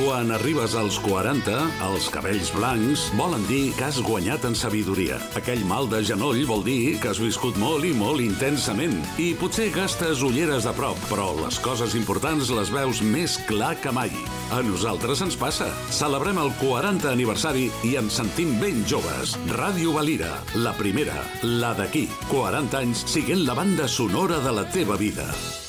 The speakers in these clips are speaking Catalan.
Quan arribes als 40, els cabells blancs volen dir que has guanyat en sabidoria. Aquell mal de genoll vol dir que has viscut molt i molt intensament. I potser gastes ulleres de prop, però les coses importants les veus més clar que mai. A nosaltres ens passa. Celebrem el 40 aniversari i ens sentim ben joves. Ràdio Valira, la primera, la d'aquí. 40 anys siguent la banda sonora de la teva vida.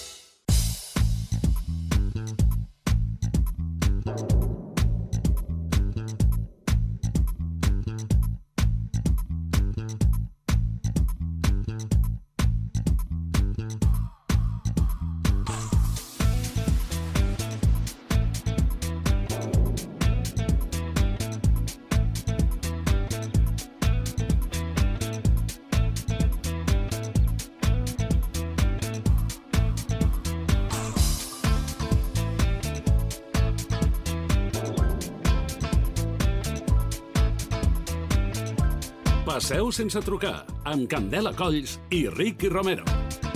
Passeu sense trucar, amb Candela Colls i Ricky Romero.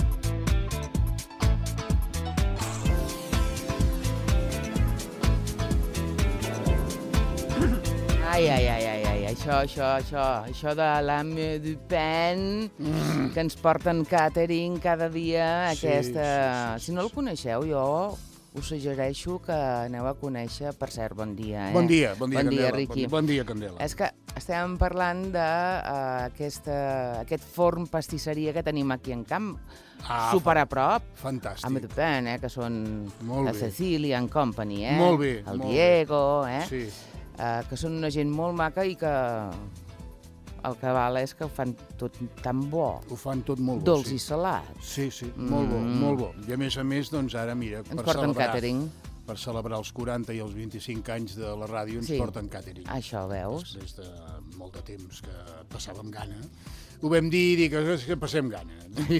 Això de l'Ame du Pen, que ens porten catering cada dia, aquesta... Si no el coneixeu, jo us suggereixo que aneu a conèixer, per cert, bon dia. Bon dia, Candela. Ricky. Bon dia, Candela. És que estem parlant d'aquest forn pastisseria que tenim aquí en camp, super a prop. Fantàstic. Ame du Pen, que són la Cecilia and Company, Molt bé. El Diego, Sí. Que són una gent molt maca i que el que val és que ho fan tot tan bo. Ho fan tot molt bo, dolç i salat. Sí, molt bo, molt bo. I a més, doncs ara, mira, ens porten catering. Per celebrar els 40 i els 25 anys de la ràdio ens porten catering. Això, veus? Després de molt de temps que passàvem gana, ho vam dir que passem gana.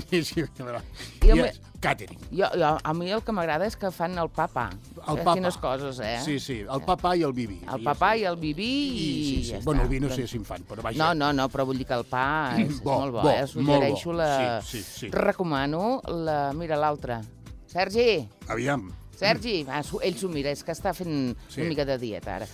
Catering. A mi el que m'agrada és que fan el papa. Quines coses, Sí, el papà i el bibi. El papà i el bibi i ja està. Bueno, el vi no sé si en fan, però vaja. No, però vull dir que el pa és molt bo. Suggereixo recomano mira, l'altre. Sergi! Aviam. Sergi, ell s'ho mira, és que està fent una mica de dieta ara.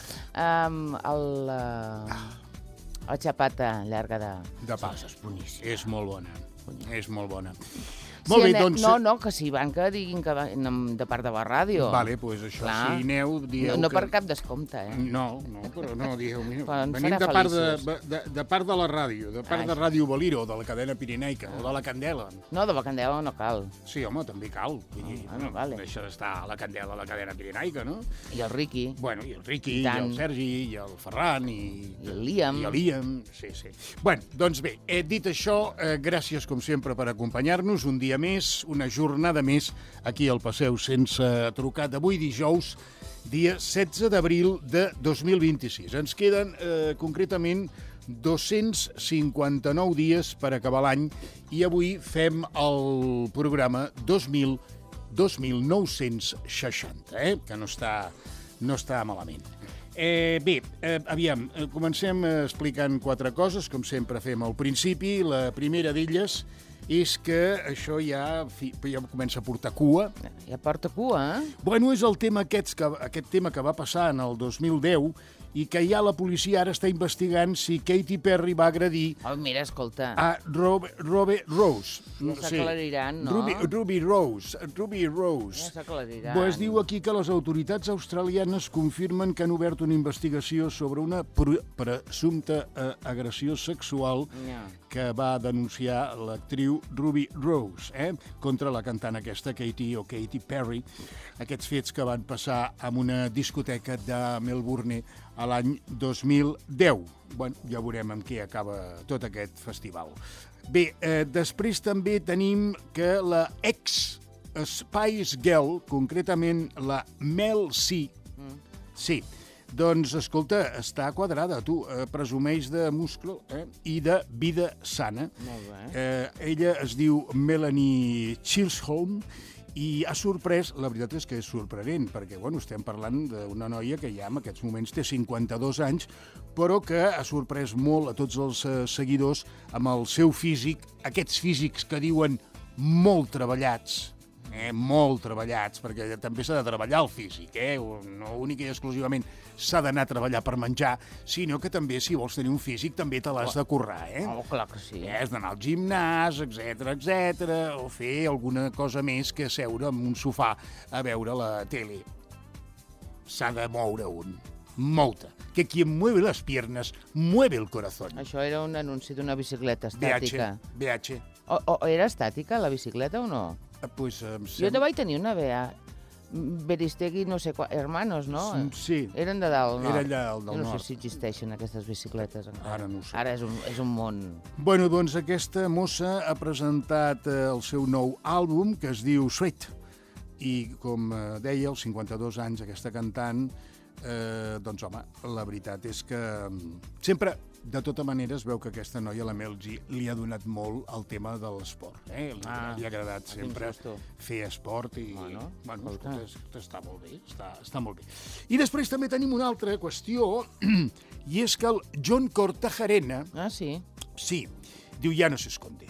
La xapata llarga de pa. És molt bona. És molt bona. Molt bé, doncs... No, que si van que diguin que van de part de la ràdio. Vale, doncs això, si aneu, dieu que... No per cap descompte, No, però no, dieu, venim de part de la ràdio, de part de Ràdio Valira, o de la cadena pirineica, o de la Candela. No, de la Candela no cal. Sí, home, també cal. Deixa d'estar a la Candela, a la cadena pirineica, no? I el Riqui. Bueno, i el Riqui, i el Sergi, i el Ferran, i el Liam. I el Liam, sí. Bueno, doncs bé, dit això, gràcies, com sempre, per acompanyar-nos un dia més, una jornada més aquí al Passeu sense trucar d'avui dijous, dia 16 d'abril de 2026. Ens queden concretament 259 dies per acabar l'any i avui fem el programa 2960, que no està malament. Bé, aviam, comencem explicant 4 coses, com sempre fem al principi. La primera d'elles és que això ja comença a portar cua. Ja porta cua, Bueno, és el tema aquest tema que va passar en el 2010 i que ja la policia ara està investigant si Katy Perry va agredir mira, escolta, a Ruby Rose. Ja s'aclariran, no? Ruby Rose. Ja s'aclariran. Pues diu aquí que les autoritats australianes confirmen que han obert una investigació sobre una presumpta agressió sexual que va denunciar l'actriu Ruby Rose contra la cantant aquesta, Katy Perry. Aquests fets que van passar en una discoteca de Melbourne a l'any 2010. Bueno, ja veurem amb què acaba tot aquest festival. Bé, després també tenim que la ex-Spice Girl, concretament la Mel C, doncs, escolta, està quadrada, tu. Presumeix de muscle i de vida sana. Molt bé. Ella es diu Melanie Chisholm i ha sorprès, la veritat és que és sorprenent, perquè estem parlant d'una noia que ja en aquests moments té 52 anys, però que ha sorprès molt a tots els seguidors amb el seu físic, aquests físics que diuen molt treballats, molt treballats, perquè també s'ha de treballar el físic, no únic i exclusivament s'ha d'anar a treballar per menjar, sinó que també, si vols tenir un físic, també te l'has de currar, clar que sí. Has d'anar al gimnàs, etc, o fer alguna cosa més que seure en un sofà a veure la tele. S'ha de moure mou-te. Que quien mueve las piernas, mueve el corazón. Això era un anunci d'una bicicleta estàtica. BH. O era estàtica, la bicicleta, o no? Pues, jo te vaig tenir una Beristegui, no sé quants, hermanos, no? Sí. Eren de dalt, no? Era allà del nord. Jo no sé si existeixen aquestes bicicletes encara. Ara no ho sé. Ara és un món. Bueno, doncs aquesta mossa ha presentat el seu nou àlbum, que es diu Sweet. I, com deia, als 52 anys, aquesta cantant, doncs, home, la veritat és que sempre, de tota manera, es veu que aquesta noia, la Mel G, li ha donat molt al tema de l'esport. Li ha agradat sempre fer esport i... Bueno, està molt bé, està molt bé. I després també tenim una altra qüestió, i és que el John Cortajarena... Ah, sí? Sí, diu, ja no s'esconde.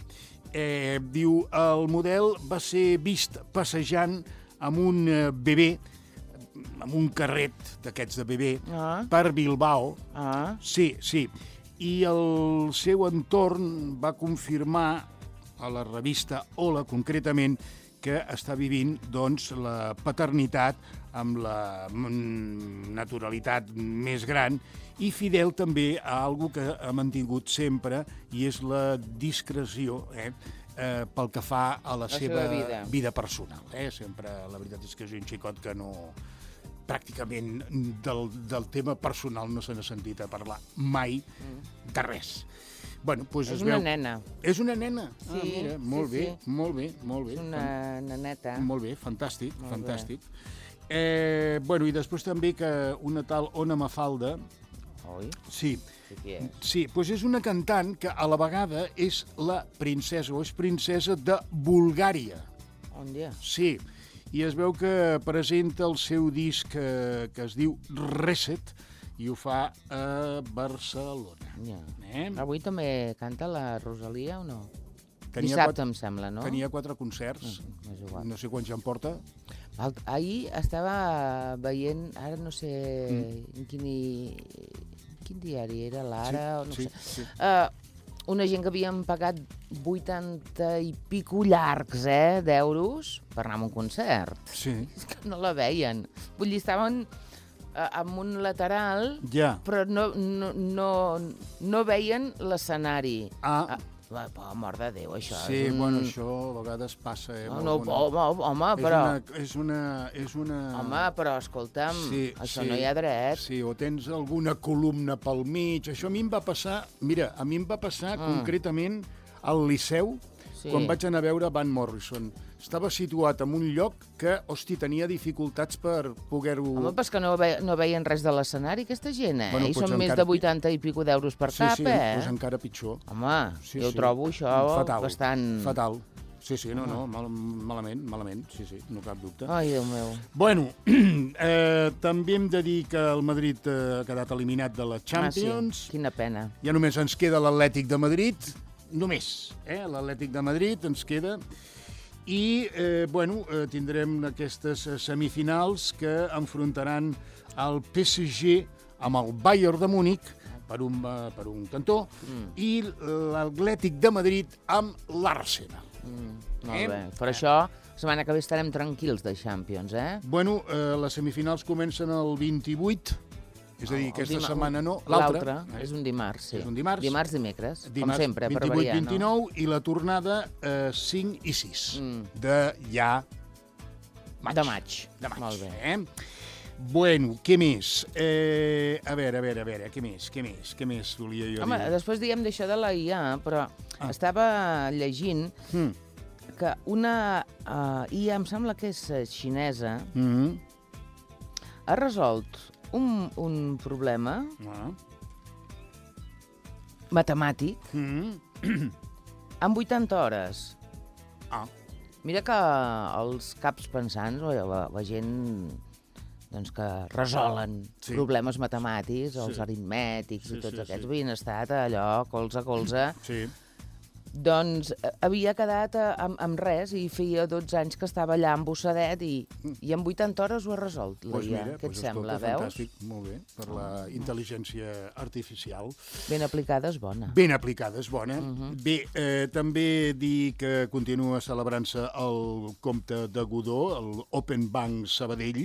Diu, el model va ser vist passejant amb un bebè, amb un carret d'aquests de bebè, per Bilbao. Sí. I el seu entorn va confirmar a la revista Hola, concretament, que està vivint, doncs, la paternitat amb la naturalitat més gran i fidel també a algo que ha mantingut sempre, i és la discreció, pel que fa a la seva vida personal. Sempre, la veritat és que és un xicot que no... Pràcticament del tema personal no se n'ha sentit a parlar mai de res. Bueno, doncs és una nena. És una nena? Sí, mira, molt bé. És una neneta. Molt bé, fantàstic. Bueno, i després també que una tal Ona Mafalda... Oi? Sí. Qui és? Sí, doncs és una cantant que a la vegada és la princesa, o és princesa de Bulgària. On dia? Sí, i es veu que presenta el seu disc que es diu Reset, i ho fa a Barcelona. Avui també canta la Rosalia o no? Dissabte, em sembla, no? Tenia 4 concerts, no sé quants ja en porta. Ahir estava veient, ara no sé quin diari era, l'Ara, no sé. Una gent que havien pagat 80 i pico llargs, d'euros per anar a un concert. Sí. És que no la veien. Vull dir, estaven amb un lateral, però no veien l'escenari. Mort de Déu, això. Sí, bueno, això a vegades passa, Home, però... És una... Home, però escolta'm, això no hi ha dret. Sí, o tens alguna columna pel mig. Això a mi em va passar... Mira, a mi em va passar concretament al Liceu, quan vaig anar a veure Van Morrison. Estava situat en un lloc que, hosti, tenia dificultats per poder-ho... Home, però és que no veien res de l'escenari, aquesta gent, I són més de 80 i pico d'euros per cap, Sí, doncs encara pitjor. Home, jo ho trobo això bastant... Fatal. Sí, malament, sí, no cap dubte. Ai, Déu meu. Bueno, també hem de dir que el Madrid ha quedat eliminat de la Champions. Sí, quina pena. Ja només ens queda l'Atlètic de Madrid, només, l'Atlètic de Madrid ens queda. I, tindrem aquestes semifinals que enfrontaran el PSG amb el Bayern de Múnich per un cantó i l'Atlètic de Madrid amb l'Arsenal. Molt bé. Per això, la setmana que ve estarem tranquils de Champions, Bueno, les semifinals comencen el 28, és a dir, aquesta setmana no, l'altra. És un dimarts, sí. És un dimarts. Dimecres, com sempre, per variar, no? 28-29 i la tornada 5 i 6 de maig. De maig. Molt bé. Bueno, què més? A veure, què més volia jo dir? Home, després diem d'això de la IA, però estava llegint que una IA, em sembla que és xinesa, ha resolt un problema matemàtic en 80 hores. Mira que els caps pensants, la gent que resolen problemes matemàtics, els aritmètics i tots aquests, havien estat allò colze a colze. Doncs havia quedat amb res i feia 12 anys que estava allà embossadet i en 80 hores ho ha resolt, Laia. Què et sembla, veus? Fantàstic, molt bé, per la intel·ligència artificial. Ben aplicada és bona. Ben aplicada és bona. Bé, també dir que continua celebrant-se el compte de Godó, el Open Bank Sabadell,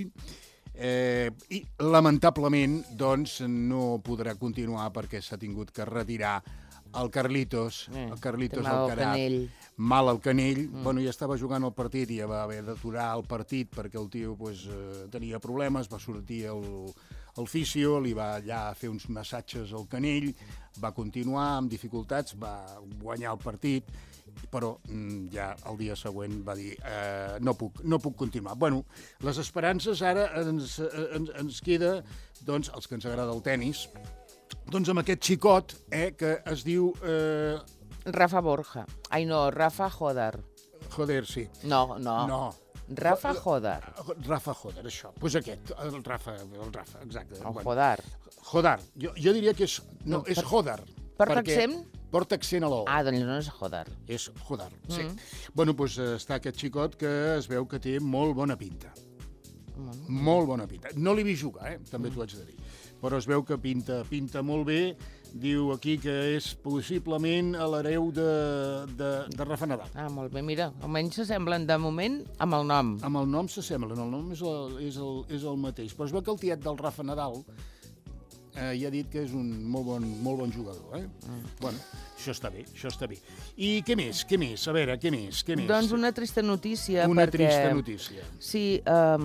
i lamentablement doncs no podrà continuar perquè s'ha tingut que retirar el Carlitos Alcaraz, mal al canell. Bueno, ja estava jugant el partit i ja va haver d'aturar el partit perquè el tio tenia problemes, va sortir el fisio, li va allà fer uns massatges al canell, va continuar amb dificultats, va guanyar el partit, però ja el dia següent va dir no puc continuar. Bueno, les esperances ara ens queda, doncs, els que ens agrada el tennis, doncs amb aquest xicot que es diu... Rafa Borja. Ai, no, Rafa Joder. Joder, sí. No. Rafa Joder. Rafa Joder, això. Doncs aquest, el Rafa, exacte. El Joder. Joder. Jo diria que és... No, és Joder. Porta accent? Porta accent a l'O. Ah, doncs no és Joder. És Joder, sí. Bueno, doncs està aquest xicot que es veu que té molt bona pinta. Molt bona pinta. No l'he vist jugar, també t'ho haig de dir. Però es veu que pinta molt bé. Diu aquí que és possiblement l'hereu de Rafa Nadal. Ah, molt bé, mira, almenys s'assemblen de moment amb el nom. Amb el nom s'assemblen, el nom és el mateix. Però es veu que el tiet del Rafa Nadal ja ha dit que és un molt bon jugador. Bueno, això està bé. I què més? A veure, què més? Doncs una trista notícia. Trista notícia. Sí,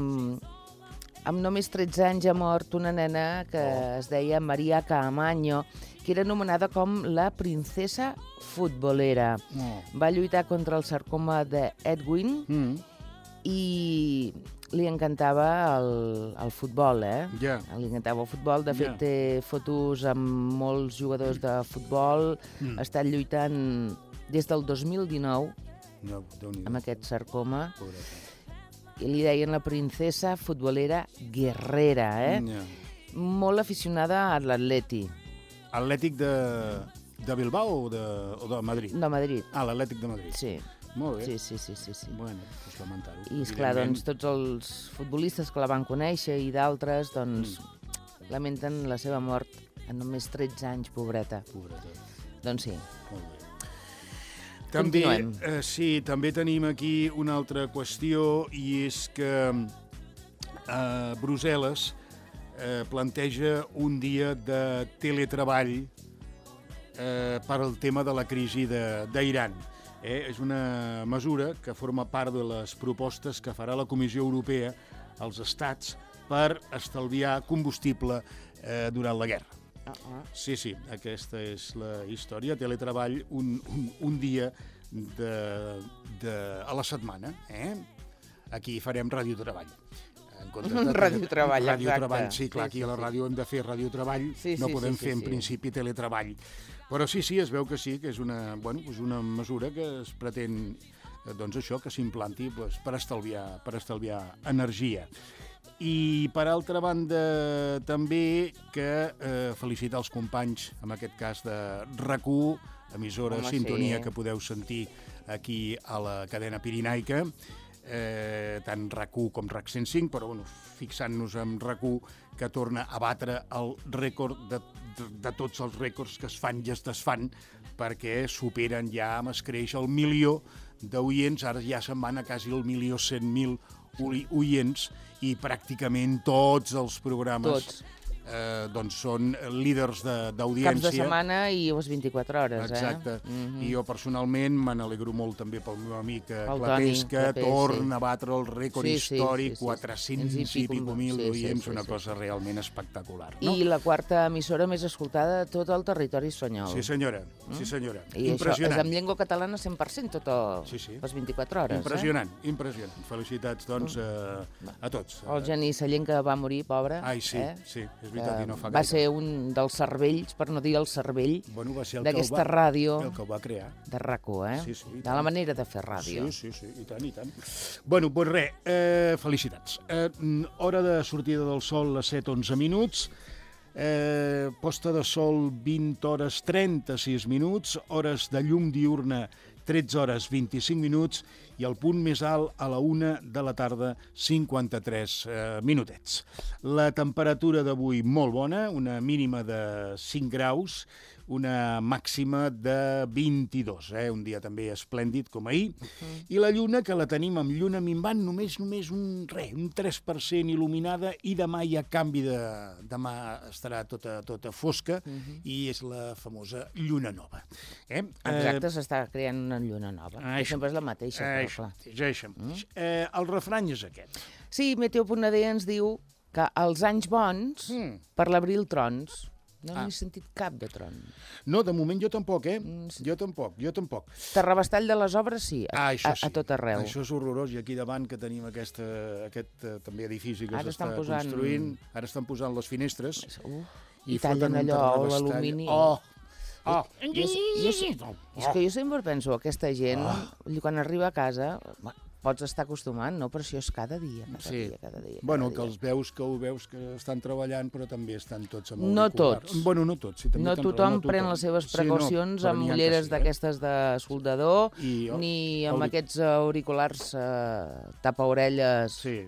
amb només 13 anys ha mort una nena que es deia Maria Caamaño, que era anomenada com la princesa futbolera. Va lluitar contra el sarcoma d'Edwin i li encantava el futbol, Li encantava el futbol. De fet, té fotos amb molts jugadors de futbol. Ha estat lluitant des del 2019 amb aquest sarcoma. I li deien la princesa futbolera guerrera, Molt aficionada a l'Atleti. Atlètic de Bilbao o de Madrid? De Madrid. Ah, l'Atlètic de Madrid. Sí. Molt bé. Sí. Bueno, doncs lamentar-ho. I, esclar, doncs, tots els futbolistes que la van conèixer i d'altres, doncs, lamenten la seva mort en només 13 anys, pobreta. Doncs sí. Molt bé. També tenim aquí una altra qüestió, i és que Brussel·les planteja un dia de teletreball per al tema de la crisi d'Iran. És una mesura que forma part de les propostes que farà la Comissió Europea als estats per estalviar combustible durant la guerra. Sí, aquesta és la història. Teletreball un dia a la setmana. Aquí farem radiotreball. Radiotreball, exacte. Sí, clar, aquí a la ràdio hem de fer radiotreball, no podem fer en principi teletreball. Però sí, es veu que sí, que és una mesura que es pretén, doncs això, que s'implanti per estalviar energia. I, per altra banda, també que felicitar els companys, en aquest cas de RAC1, emissora Sintonia, que podeu sentir aquí a la cadena pirinaica, tant RAC1 com RAC 105, però fixant-nos en RAC1, que torna a batre el rècord de tots els rècords que es fan i es desfan, perquè superen ja amb escreix el 1.000.000 d'oients, ara ja se'n van a quasi el 1.100.000 oients, i pràcticament tots els programes doncs són líders d'audiència. Caps de setmana i les 24 hores. Exacte. I jo personalment me n'alegro molt també pel meu amic Clapesca, torna a batre el rècord històric, 400 i pico mil oients, una cosa realment espectacular. I la quarta emissora més escoltada de tot el territori espanyol. Sí, senyora. I això és en llengua catalana 100% totes les 24 hores. Impressionant. Felicitats, doncs, a tots. El Genís Sallent, que va morir, pobre. Ai, sí, és veritat, i no fa gaire. Va ser un dels cervells, per no dir el cervell, d'aquesta ràdio el que ho va crear. de RAC1, de la manera de fer ràdio. Sí, i tant. Bueno, doncs res, felicitats. Hora de sortida del sol a 7:11 minuts. Posta de sol 20 hores 36 minuts, hores de llum diurna 13 hores 25 minuts i el punt més alt a la 1 de la tarda 53 minutets. La temperatura d'avui molt bona, una mínima de 5 graus, una màxima de 22, un dia també esplèndid com ahir, i la lluna, que la tenim amb lluna minvant, només un 3% il·luminada, i demà hi ha canvi demà estarà tota fosca, i és la famosa lluna nova. Exacte, s'està creant una lluna nova. Sempre és la mateixa, però clar. El refrany és aquest. Sí, Meteo.d ens diu que als anys bons, per l'abril trons. No n'he sentit cap de tron. No, de moment jo tampoc, Jo tampoc. Terrabastall de les obres, sí, a tot arreu. Això és horrorós, i aquí davant que tenim aquest també edifici que s'està construint, ara estan posant les finestres. I tallen allò, l'alumini. És que jo sempre penso, aquesta gent, quan arriba a casa, pots estar acostumant, no? Però això és cada dia. Bueno, que els veus que estan treballant, però també estan tots amb auriculars. No tots. Bueno, no tots. No tothom pren les seves precaucions amb ulleres d'aquestes de soldador, ni amb aquests auriculars tapa-orelles. Sí.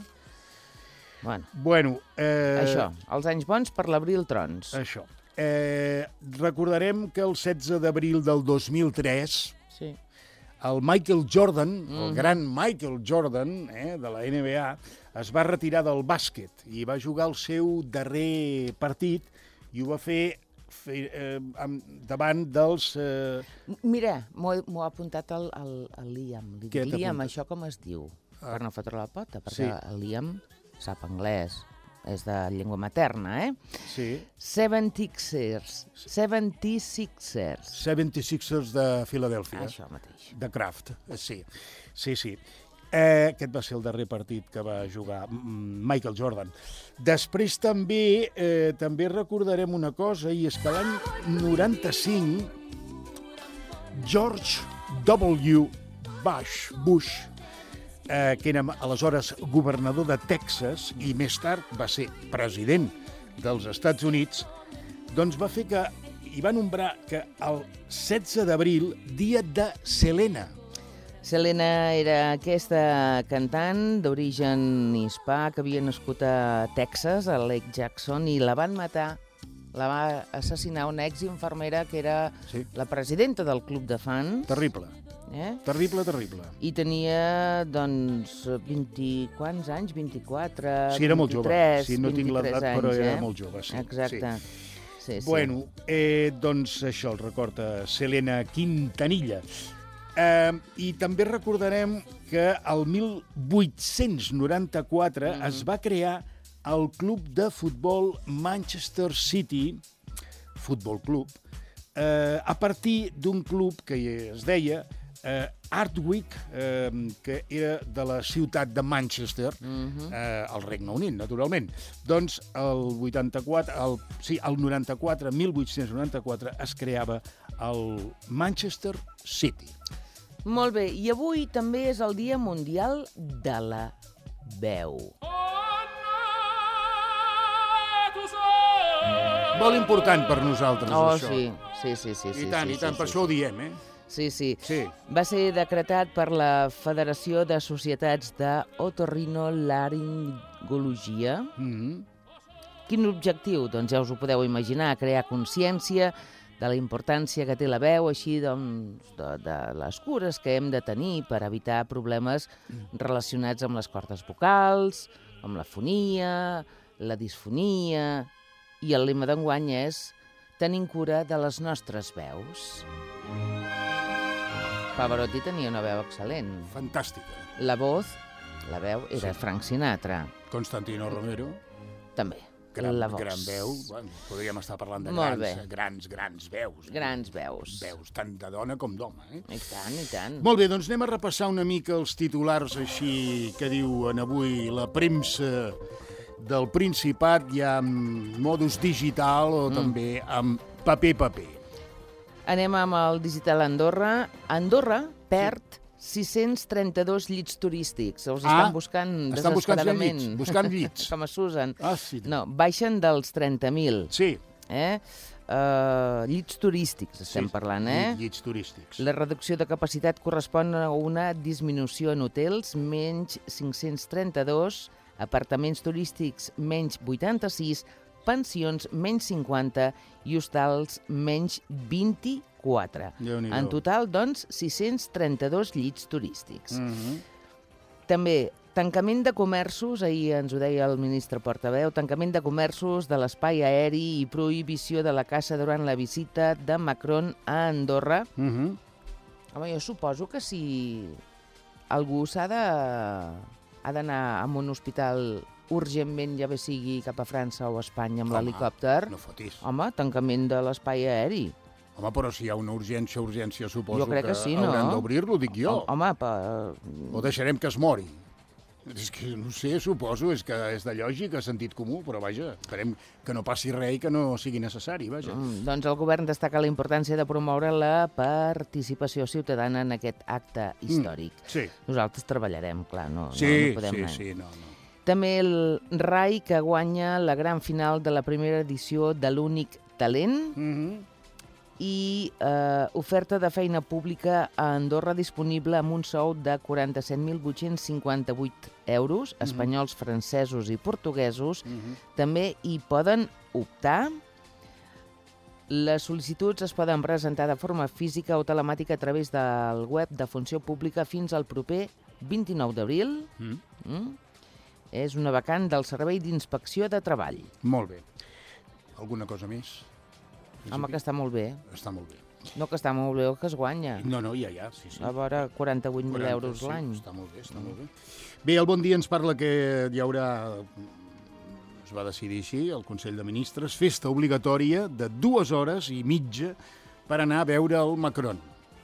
Bueno, això, els anys bons per l'abril trons. Això. Recordarem que el 16 d'abril del 2003... Sí. El Michael Jordan, el gran Michael Jordan, de la NBA, es va retirar del bàsquet i va jugar el seu darrer partit i ho va fer davant dels... Mira, m'ho ha apuntat el Liam. Liam, això com es diu? Per no fotre la pota, perquè el Liam sap anglès. És de llengua materna, Sí. 76ers. 76ers de Filadèlfia. Això mateix. De Kraft, sí. Aquest va ser el darrer partit que va jugar Michael Jordan. Després també recordarem una cosa, i és que l'any 95 George W. Bush, que era aleshores governador de Texas i més tard va ser president dels Estats Units, doncs va fer que hi va nombrar que el 16 d'abril, dia de Selena. Selena era aquesta cantant d'origen hispà que havia nascut a Texas, a Lake Jackson, i la van matar. La va assassinar una exinfermera que era la presidenta del club de fans. Terrible. Terrible. I tenia, doncs, 20 quants anys? 24, sí, era molt 23, jove. Sí, no tinc l'edat, però era molt jove. Sí. Exacte. Sí. Bueno, doncs això, el recorda Selena Quintanilla. I també recordarem que el 1894 es va crear el club de futbol Manchester City, Futbol Club, a partir d'un club que es deia Ardwick, que era de la ciutat de Manchester, al Regne Unit, naturalment. Doncs el 1894 es creava el Manchester City. Molt bé, i avui també és el Dia Mundial de la Veu. Molt important per nosaltres, això. Sí. I tant, per això ho diem, Sí. Va ser decretat per la Federació de Societats d'Otorrinolaringologia. Quin objectiu? Doncs ja us ho podeu imaginar, crear consciència de la importància que té la veu, així doncs, de les cures que hem de tenir per evitar problemes relacionats amb les cordes vocals, amb la fonia, la disfonia, i el lema d'enguany és «Tenim cura de les nostres veus». Pavarotti tenia una veu excel·lent. Fantàstica. La veu, era Frank Sinatra. Constantino Romero. També. Gran veu. Podríem estar parlant de grans veus. Grans veus. Veus, tant de dona com d'home. I tant. Molt bé, doncs anem a repassar una mica els titulars així que diuen avui la premsa del Principat, ja amb modus digital o també amb paper. Anem amb el digital Andorra. Andorra perd 632 llits turístics. Els estan buscant desesperadament. Buscant llits. Com a Susan. Sí. No, baixen dels 30.000. Sí. Llits turístics estem parlant, Llits turístics. La reducció de capacitat correspon a una disminució en hotels, menys 532, apartaments turístics, menys 86, pensions, menys 50 i hostals, menys 24. En total, doncs, 632 llits turístics. També tancament de comerços, ahir ens ho deia el ministre portaveu, tancament de comerços de l'espai aeri i prohibició de la caça durant la visita de Macron a Andorra. Home, jo suposo que si algú ha d'anar a un hospital urgentment, ja bé sigui cap a França o a Espanya amb l'helicòpter... No fotis. Home, tancament de l'espai aeri. Home, però si hi ha una urgència, suposo que sí, no? Hauran d'obrir-lo, dic jo. Home, O deixarem que es mori. És que, no sé, suposo, és que és de lògica, sentit comú, però vaja, esperem que no passi res i que no sigui necessari, vaja. Doncs el govern destaca la importància de promoure la participació ciutadana en aquest acte històric. Sí. Nosaltres treballarem, clar, no podem anar. Sí. També el RAI, que guanya la gran final de la primera edició de l'Únic Talent, i oferta de feina pública a Andorra disponible amb un sou de 47.858 euros, espanyols, francesos i portuguesos. També hi poden optar. Les sol·licituds es poden presentar de forma física o telemàtica a través del web de Funció Pública fins al proper 29 d'abril. És una vacant del Servei d'Inspecció de Treball. Molt bé. Alguna cosa més? Home, que està molt bé. Està molt bé. No, que està molt bé el que es guanya. No, ja, sí. A veure, 48.000 euros l'any. Està molt bé. Bé, el Bon Dia ens parla que hi haurà, es va decidir així, el Consell de Ministres, festa obligatòria de 2 hores i mitja per anar a veure el Macron.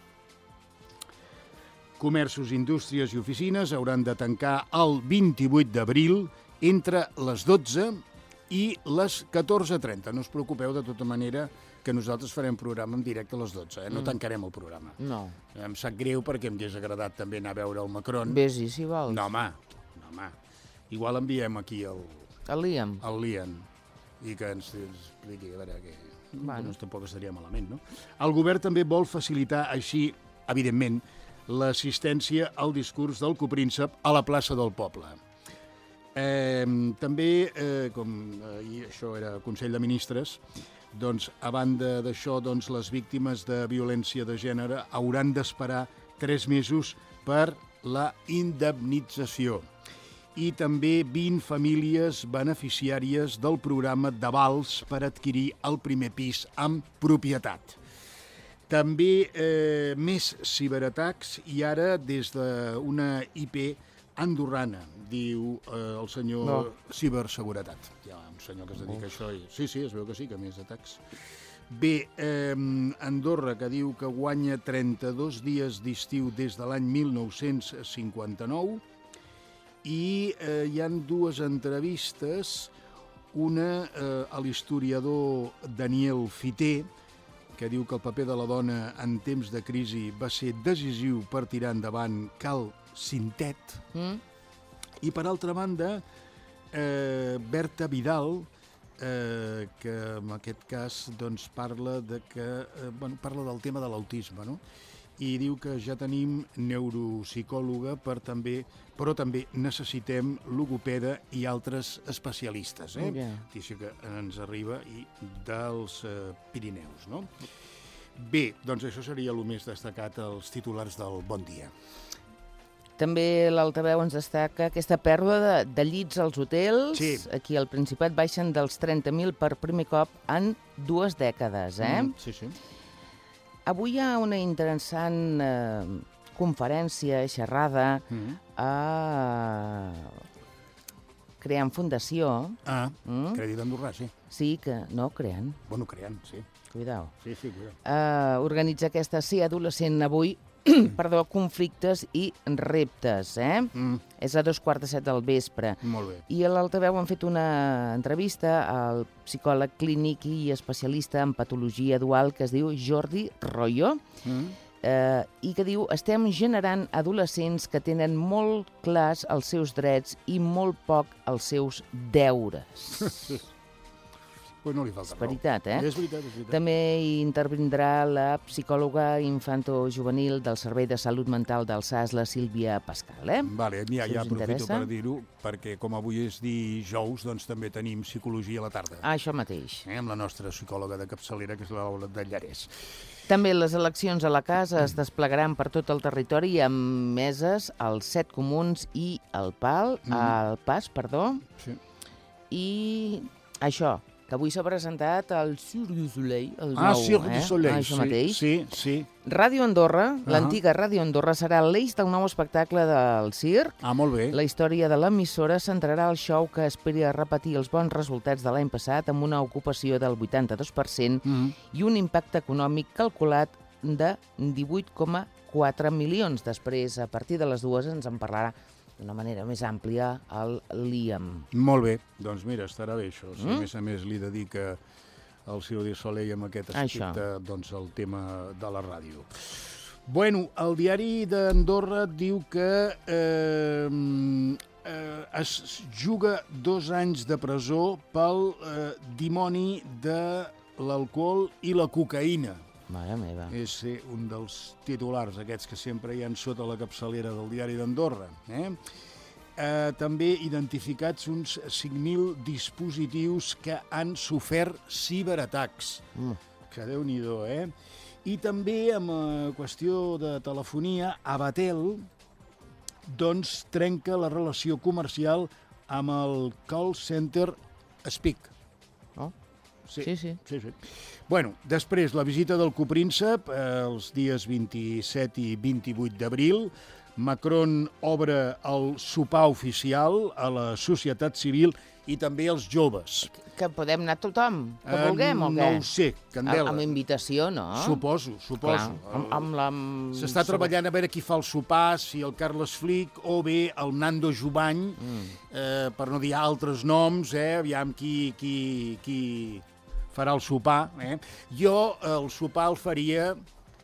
Comerços, indústries i oficines hauran de tancar el 28 d'abril entre les 12 i les 14:30. No us preocupeu, de tota manera, que nosaltres farem programa en directe a les 12, no tancarem el programa. No. Em sap greu perquè em hauria agradat també anar a veure el Macron. Vés-hi, si vols. No, home. Igual enviem aquí el Liam. El Liam, i que ens expliqui, a veure, que doncs tampoc estaria malament, no? El govern també vol facilitar així, evidentment, l'assistència al discurs del copríncep a la plaça del poble. També, com ahir això era Consell de Ministres, doncs, a banda d'això, doncs, les víctimes de violència de gènere hauran d'esperar 3 mesos per la indemnització. I també 20 famílies beneficiàries del programa d'avals per adquirir el primer pis amb propietat. També més ciberatacs i ara des d'una IP andorrana, diu el senyor Ciberseguretat. Hi ha un senyor que es dedica a això i sí, es veu que sí, que més atacs. Bé, Andorra, que diu que guanya 32 dies d'estiu des de l'any 1959 i hi han 2 entrevistes, una a l'historiador Daniel Fiter, que diu que el paper de la dona en temps de crisi va ser decisiu per tirar endavant Cal Cintet. I per altra banda, Berta Vidal, que en aquest cas doncs, parla del tema de l'autisme, no? I diu que ja tenim neuropsicòloga, però també necessitem logopeda i altres especialistes. Notícia que ens arriba dels Pirineus, no? Bé, doncs això seria el més destacat als titulars del Bon Dia. També l'Altaveu ens destaca aquesta pèrdua de llits als hotels. Sí. Aquí al Principat baixen dels 30.000 per primer cop en 2 dècades. Sí. Avui hi ha una interessant conferència, xerrada, a Creant Fundació. Crèdit Andorrà, sí. Sí, que no, Creant. Bueno, Creant, sí. Cuidao. Sí, cuidao. Organitza aquesta Ser adolescent avui, conflictes i reptes, És a 6:45 del vespre. Molt bé. I a l'Altaveu han fet una entrevista al psicòleg clínic i especialista en patologia dual que es diu Jordi Royo, i que diu estem generant adolescents que tenen molt clars els seus drets i molt poc els seus deures. Pues no li falta És veritat, eh? És veritat, és veritat. També hi intervindrà la psicòloga infanto-juvenil del Servei de Salut Mental del SAS, la Sílvia Pascal, eh? Vale, ja Si us aprofito interessa. per dir-ho, perquè com avui és dijous, doncs també tenim psicologia a la tarda. Això mateix. Amb la nostra psicòloga de capçalera, que és la Laura de Llarès. També les eleccions a la casa es desplegaran per tot el territori amb meses als 7 comuns i al PAS, Sí. i això, que avui s'ha presentat el Cirque du Soleil, el nou, Cirque du Soleil, Això mateix. sí. Ràdio Andorra, l'antiga Ràdio Andorra, serà l'eix del nou espectacle del circ. Molt bé. La història de l'emissora centrarà el show que espera repetir els bons resultats de l'any passat amb una ocupació del 82% i un impacte econòmic calculat de 18,4 milions. Després, a partir de les 2, ens en parlarà d'una manera més àmplia el Liam. Molt bé, doncs mira, estarà bé això. Si a més li dedica el Cirque du Soleil amb aquest aspecte, doncs el tema de la ràdio. Bueno, el diari d'Andorra diu que es juga 2 anys de presó pel dimoni de l'alcohol i la cocaïna. Mare meva. És un dels titulars aquests que sempre hi ha sota la capçalera del diari d'Andorra. També identificats uns 5.000 dispositius que han sofert ciberatacs. Que Déu-n'hi-do, I també, amb qüestió de telefonia, Abatel doncs trenca la relació comercial amb el call center Speak. Sí. Bueno, després, la visita del copríncep, els dies 27 i 28 d'abril. Macron obre el sopar oficial a la societat civil i també als joves. Que podem anar tothom, que vulguem, o què? No ho sé, Candela. Amb invitació, no? Suposo. S'està treballant a veure qui fa el sopar, si el Carles Flick o bé el Nando Jubany, per no dir altres noms, aviam qui farà el sopar. Jo el sopar el faria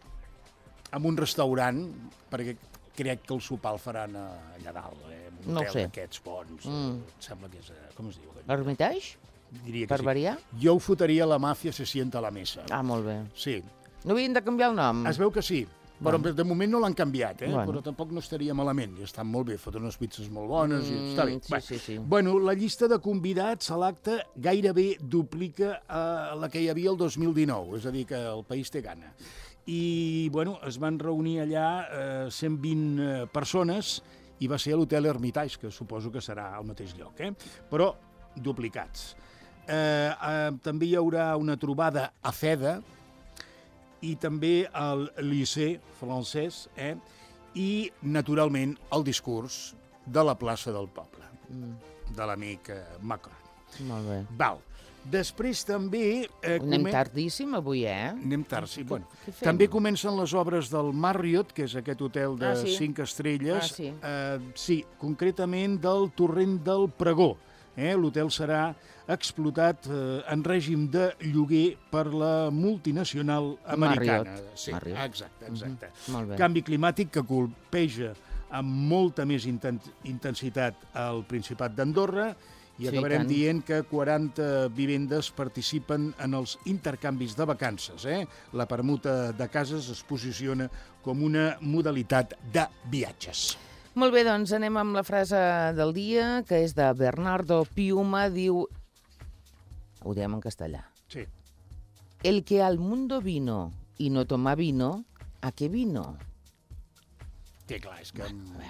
en un restaurant, perquè crec que el sopar el faran allà dalt, un hotel d'aquests bons. Em sembla que és... Com es diu? L'Hermitage? Diria que per variar? Jo ho fotria La màfia se sienta a la mesa. Molt bé. Sí. No havien de canviar el nom? Es veu que sí, però de moment no l'han canviat, però tampoc no estaria malament. I estan molt bé, foten unes pizzas molt bones i està bé. Sí. Bueno, la llista de convidats a l'acte gairebé duplica la que hi havia el 2019, és a dir, que el país té gana. I, bueno, es van reunir allà 120 persones i va ser a l'Hotel Hermitage, que suposo que serà al mateix lloc, però duplicats. També hi haurà una trobada a Feda i també al Lycée francès i, naturalment, el discurs de la plaça del poble, de l'amic Macron. Molt bé. Val. Després també... Anem tardíssim avui, Anem tard, sí. Bueno, també comencen les obres del Marriott, que és aquest hotel de 5 estrelles. Sí, concretament del Torrent del Pregó. L'hotel serà explotat en règim de lloguer per la multinacional americana. Sí, exacte. Canvi climàtic que colpeja amb molta més intensitat al Principat d'Andorra i acabarem dient que 40 vivendes participen en els intercanvis de vacances. La permuta de cases es posiciona com una modalitat de viatges. Molt bé, doncs anem amb la frase del dia, que és de Bernardo Piuma, diu... Ho diem en castellà. Sí. El que al mundo vino y no toma vino, ¿a qué vino? Sí, clar, és que...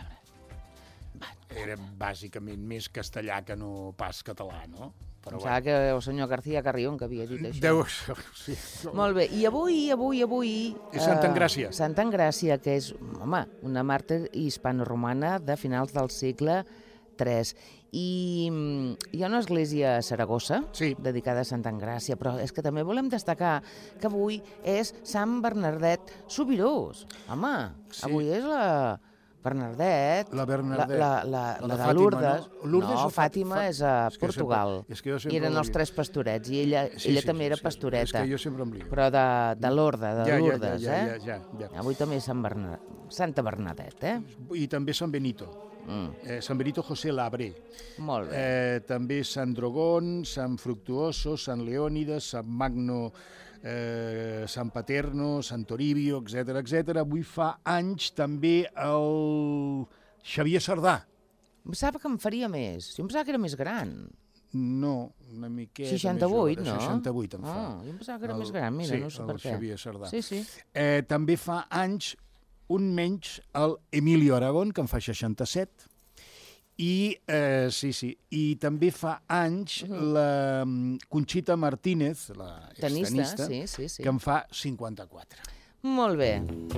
Era bàsicament més castellà que no pas català, no? Pensava que el senyor García Carrión que havia dit això. Deu ser, sí. Molt bé, i avui... És Santa Engràcia. Santa Engràcia, que és, home, una màrtir hispano-romana de finals del segle III. I hi ha una església a Saragossa dedicada a Santa Engràcia, però és que també volem destacar que avui és Sant Bernardet Sobirós. Home, avui és la Bernadette. La Bernadette. La de de Fàtima, Lourdes. No, Fàtima és a Portugal. I eren els tres 3 pastorets, i ella també era pastoreta. És que jo sempre em lio. Però de Lourdes, Ja. Avui també Santa Bernadette, I també Sant Benito. Sant Benito José Labre. Molt bé. També Sant Drogón, Sant Fructuoso, Sant Leònides, Sant Magno, Sant Paterno, Sant Toribio, etc. Avui fa anys també el Xavier Sardà. Em pensava que em faria més. Jo em pensava que era més gran. No, una miqueta 68, més jove. No? 68 em fa. Jo em pensava que era més gran, mira, no sé per què. Sí, el Xavier Sardà. Sí. També fa anys, un menys, el Emilio Aragón, que en fa 67, i també fa anys la Conxita Martínez, la extenista, sí. que en fa 54. Molt bé.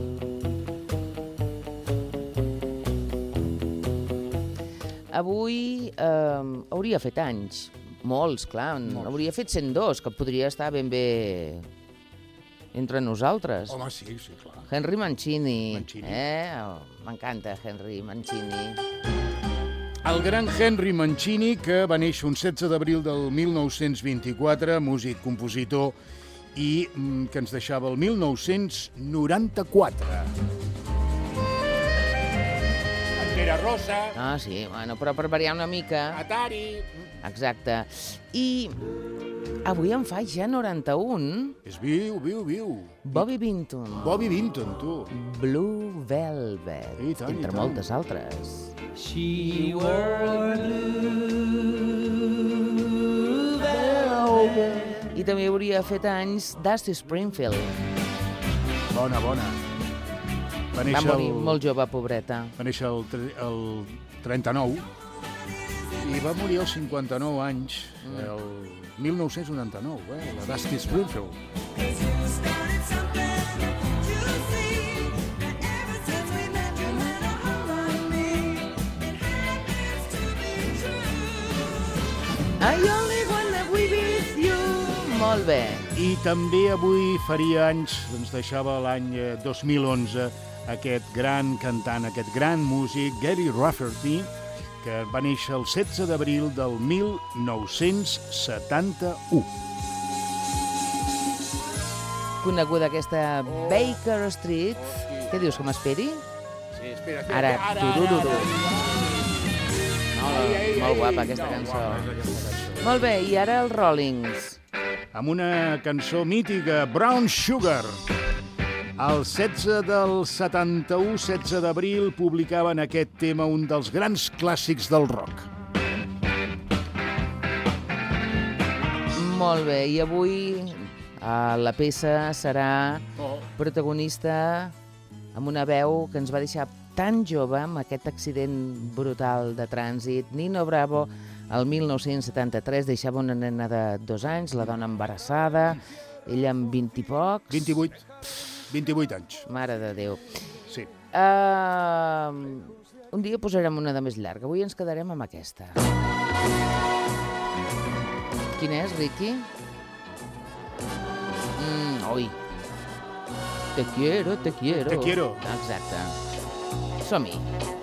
Avui hauria fet anys, molts, clar, hauria fet 102, que podria estar ben bé entre nosaltres. Home, sí, clar. Henry Mancini. M'encanta Henry Mancini. El gran Henry Mancini, que va néixer un 16 d'abril del 1924, músic, compositor, i que ens deixava el 1994. Pantera Rosa. Sí, bueno, però per variar una mica... Atari. Exacte. I avui en fa ja 91. És viu. Bobby Vinton. Bobby Vinton, tu. Blue Velvet, entre moltes altres. She wore blue velvet. I també hauria fet anys Dusty Springfield. Bona. Va morir molt jove, pobreta. Va néixer el 39 i va morir als 59 anys, el 1999, la Dusty Springfield. I only wanna be with you. Molt bé. I també avui faria anys, ens deixava l'any 2011, aquest gran cantant, aquest gran músic, Gary Rafferty, que va néixer el 16 d'abril del 1971. Coneguda aquesta Baker Street. Què dius, que m'esperi? Sí, espera. Ara. Molt guapa, aquesta cançó. Molt bé, i ara els Rollings. Amb una cançó mítica, Brown Sugar. El 16 del 71, 16 d'abril, publicaven aquest tema, un dels grans clàssics del rock. Molt bé, i avui la peça serà protagonista amb una veu que ens va deixar tan jove amb aquest accident brutal de trànsit. Nino Bravo, el 1973, deixava una nena de 2 anys, la dona embarassada, ella amb 20 i pocs. 28 anys. Mare de Déu. Sí. Un dia posarem una de més llarga. Avui ens quedarem amb aquesta. Quina és, Ricky? Oi. Te quiero. Te quiero. Exacte. Som-hi.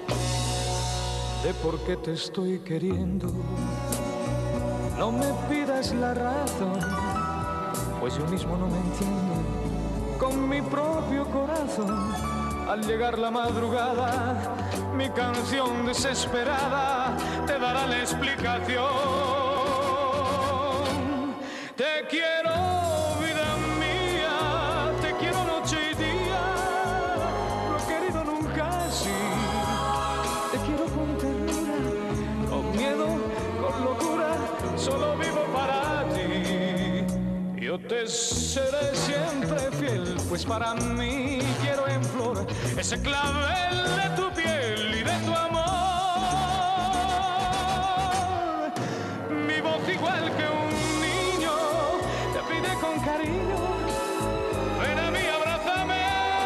De por qué te estoy queriendo, no me pidas la razón, pues yo mismo no me entiendo con mi propio corazón. Al llegar la madrugada, mi canción desesperada te dará la explicación. Te quiero, vida mía, te quiero noche y día, no he querido nunca así. Te quiero con ternura, con miedo, con locura, solo vivo para ti. Yo te seré siempre fiel, pues para mí quiero en flor ese clavel de tu piel y de tu amor. Mi voz igual que un niño te pide con cariño, ven a mí, abrázame,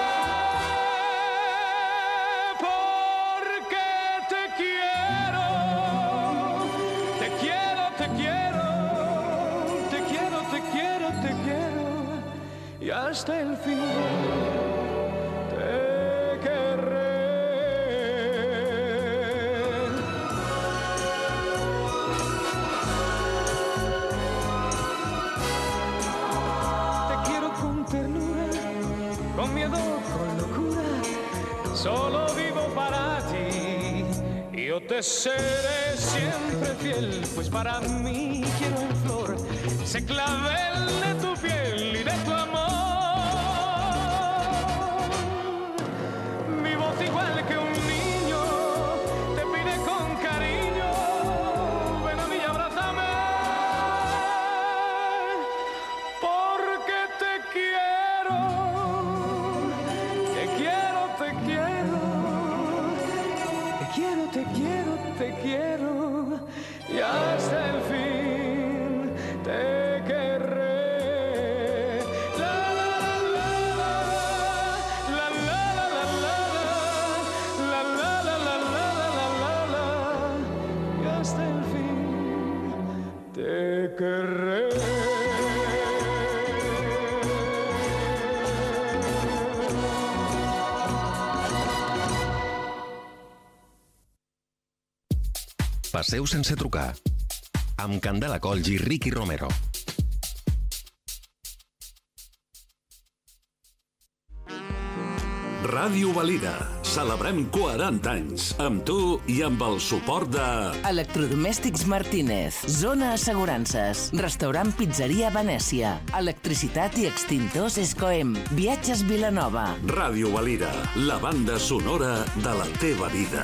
porque te quiero, te quiero, te quiero, te quiero, te quiero, te quiero, y hasta el fin te querré. te seré siempre fiel, pues para mí quiero en flor ese clavel de tu piel y de tu amor. Mi voz igual que un niño te pide con cariño, ven a mí y abrázame, porque te quiero, te quiero, te quiero, te quiero, te quiero, te quiero, y hasta el fin te querré. La la la la la la la la la la la la, y hasta el fin te querré. Passeu sense trucar. Amb Candela Colls i Ricky Romero. Ràdio Valira. Celebrem 40 anys. Amb tu i amb el suport de... Electrodomèstics Martínez, Zona Assegurances, Restaurant Pizzeria Venècia, Electricitat i Extintors Escoem, Viatges Vilanova. Ràdio Valira, la banda sonora de la teva vida.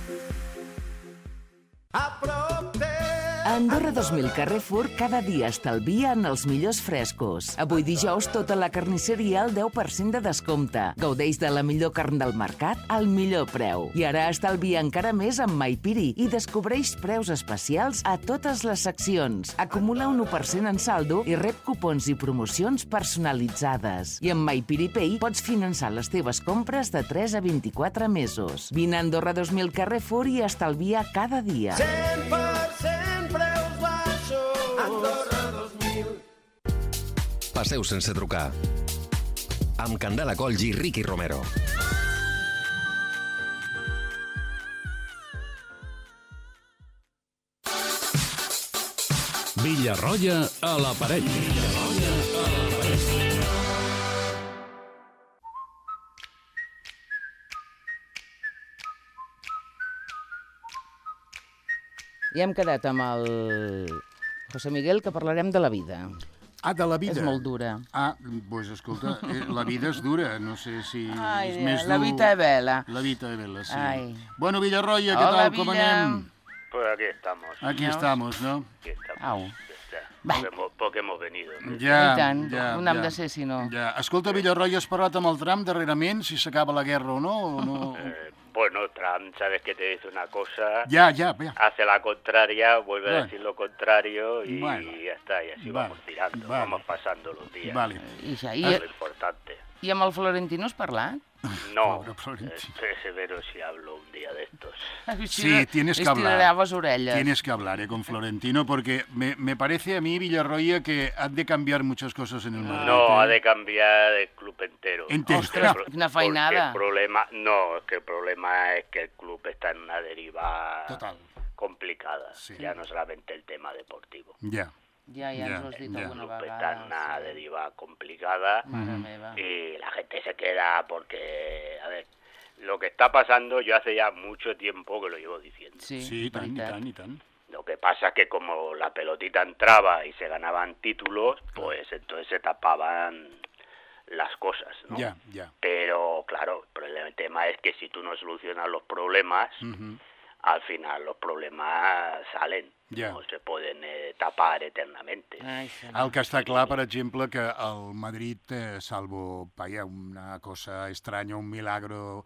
A Andorra 2000 Carrefour cada dia estalvia en els millors frescos. Avui dijous tota la carnisseria al 10% de descompte. Gaudeix de la millor carn del mercat al millor preu. I ara estalvia encara més amb Maipiri i descobreix preus especials a totes les seccions. Acumula un 1% en saldo i rep cupons i promocions personalitzades. I amb Maipiri Pay pots finançar les teves compres de 3 a 24 mesos. Vine a Andorra 2000 Carrefour i estalvia cada dia. 100% preus baixos, Andorra 2000. Passeu sense trucar. Amb Candela Colls i Ricky Romero. Villarroya a l'aparell. I hem quedat amb el José Miguel, que parlarem de la vida. Ah, de la vida. És molt dura. Ah, doncs escolta, la vida és dura, no sé si Ai, és més dur. la vita è bella. La vita è bella, sí. Ai. Bueno, Villarroya, ¿qué Hola, tal? ¿Cómo Villa. anem? Pues aquí estamos. Aquí estamos, ¿no? Aquí estamos. Au. Ya está. Va. Porque hemos venido. ¿no? Ja, I tant, ja, on hem ja. de ser, si no? Ja. Escolta, Villarroya, has parlat amb el Trump darrerament, si s'acaba la guerra o no? O no? Bueno, Trump, sabes que te dice una cosa, Ja, hace la contraria, vuelve Bueno. a decir lo contrario y Bueno. ya está. Y así Vale. vamos tirando, Vale. vamos pasando los días. Vale. I ja, Es lo importante. I amb el Florentino has parlat? No, Pobre Florentino. severo si hablo un día de estos. Sí, tienes que hablar. Estirarà les orelles. Tienes que hablar con Florentino, porque me parece a mí, Villarroya, que ha de cambiar muchas cosas en el Madrid. No, ha de cambiar el club entero. Entero. Ostres, Porque quina feinada. el problema, no, es que el problema es que el club está en una deriva Total. complicada. Sí. Ya no solamente el tema deportivo. Ja. Ja ens ho has dit ja. El alguna club vegada. está en una deriva complicada Mare meva. y la gente se queda porque, a ver, lo que está pasando yo hace ya mucho tiempo que lo llevo diciendo. Sí, Sí, i tant, i veritat. tant, i tant. Lo que pasa es que como la pelotita entraba y se ganaban títulos, pues entonces se tapaban las cosas, ¿no? Ja, ja. Pero claro, el tema es que si tú no solucionas los problemas, al final los problemas salen, Ja. no se pueden tapar eternamente. Ai, sí. El que està clar, per exemple, que el Madrid, salvo una cosa extraña, un milagro,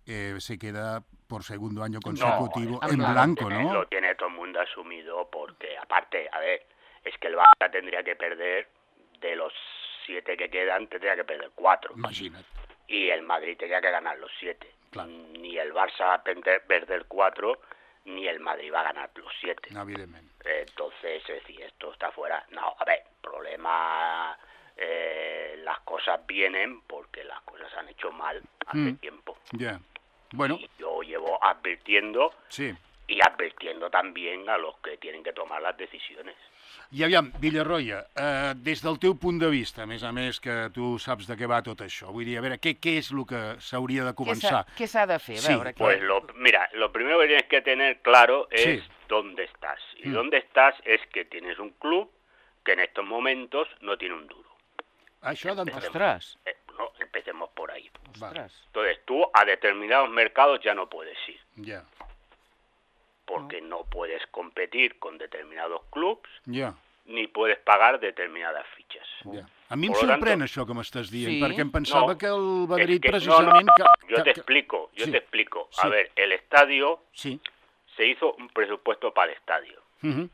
se queda por segundo año consecutivo No, en blanco, tiene, ¿no? Lo tiene todo el mundo asumido porque, aparte, a ver, es que el Barça tendría que perder, de los 7 que quedan, tendría que perder 4. Imagina't. Y el Madrid tendría que ganar los 7. Claro. Ni el Barça va a perder 4, ni el Madrid va a ganar los 7. No, evidentment. Entonces, es decir, esto está fuera. No, a ver, problema, las cosas vienen porque las cosas se han hecho mal hace tiempo. Ja. Bueno, Y yo llevo advirtiendo sí. y advirtiendo también a los que tienen que tomar las decisiones. I aviam, Villarroya, des del teu punt de vista, a més que tu saps de què va tot això, vull dir, a veure, què és el que s'hauria de començar? Què s'ha de fer? Sí. A veure, Pues mira, lo primero que tienes que tener claro es dónde estás. Y dónde estás es que tienes un club que en estos momentos no tiene un duro. Això d'entrada. Ostres. No, empecemos por ahí. Ostres. Entonces tú a determinados mercados ya no puedes ir. Ja. Porque no puedes competir con determinados clubs Ja. ni puedes pagar determinadas fichas. Ja. A mi em Por lo sorprèn tanto- això que m'estàs dient, Sí. perquè em pensava No, que el es Madrid que- precisament... Yo te explico, Sí. te explico. Sí. A ver, el estadio, Sí. se hizo un presupuesto para el estadio. Mhm.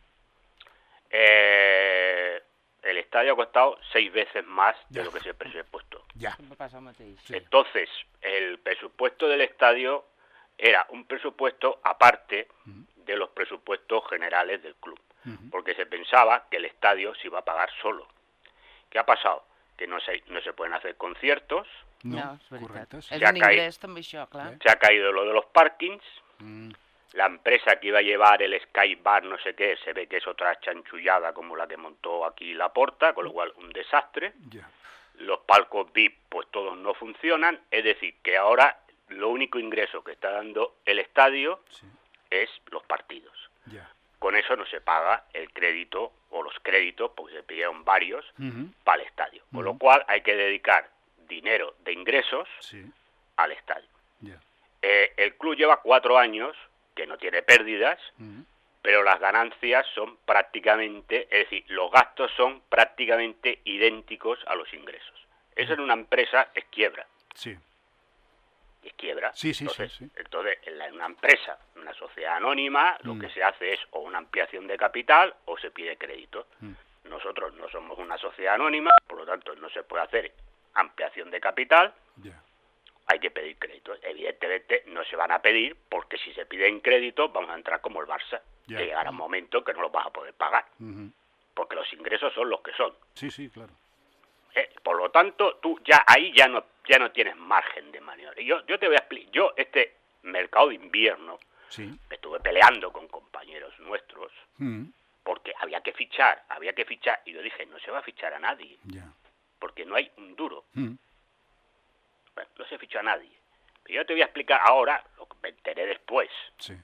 El estadio ha costado 6 veces más de Ya. lo que se presupuestó. Ja. Sempre passa el mateix. Sí. Entonces, el presupuesto del estadio era un presupuesto aparte de los presupuestos generales del club, porque se pensaba que el estadio se iba a pagar solo. ¿Qué ha pasado? Que no se pueden hacer conciertos, No, és veritat. correcte, sí. És Ja un cae. ingrés també això, clar. se ha caído lo de los parkings, Mm. la empresa que iba a llevar el Sky Bar no sé qué, se ve que es otra chanchullada como la que montó aquí Laporta, con lo cual un desastre. Ja. Los palcos VIP pues todos no funcionan, es decir, que ahora lo único ingreso que está dando el estadio Sí. es los partidos. Ja. Con eso no se paga el crédito o los créditos, porque se pidieron varios, Mhm. para el estadio. Con lo cual hay que dedicar dinero de ingresos Sí. al estadio. Ja. El club lleva 4 años que no tiene pérdidas, Mhm. pero las ganancias son prácticamente, es decir, los gastos son prácticamente idénticos a los ingresos. Eso en una empresa es quiebra. Sí. Es quiebra. Sí, sí, entonces, sí, sí. Entonces, en una empresa, una sociedad anónima, lo que se hace es o una ampliación de capital o se pide crédito. Nosotros no somos una sociedad anónima, por lo tanto no se puede hacer ampliación de capital, Ja. hay que pedir crédito. Evidentemente no se van a pedir porque si se piden créditos vamos a entrar como el Barça, Ya. que llegará un momento que no los vas a poder pagar, Mhm. porque los ingresos son los que son. Sí, sí, claro. Por lo tanto, tú ya ahí ya no tienes margen de maniobra. Y yo te voy a explicar, yo este mercado de invierno Sí. estuve peleando con compañeros nuestros Mhm. porque había que fichar, y yo dije, no se va a fichar a nadie, Ja. porque no hay un duro. Mhm. Bueno, no se fichó a nadie. Pero yo te voy a explicar ahora, lo que me enteré después. Sí.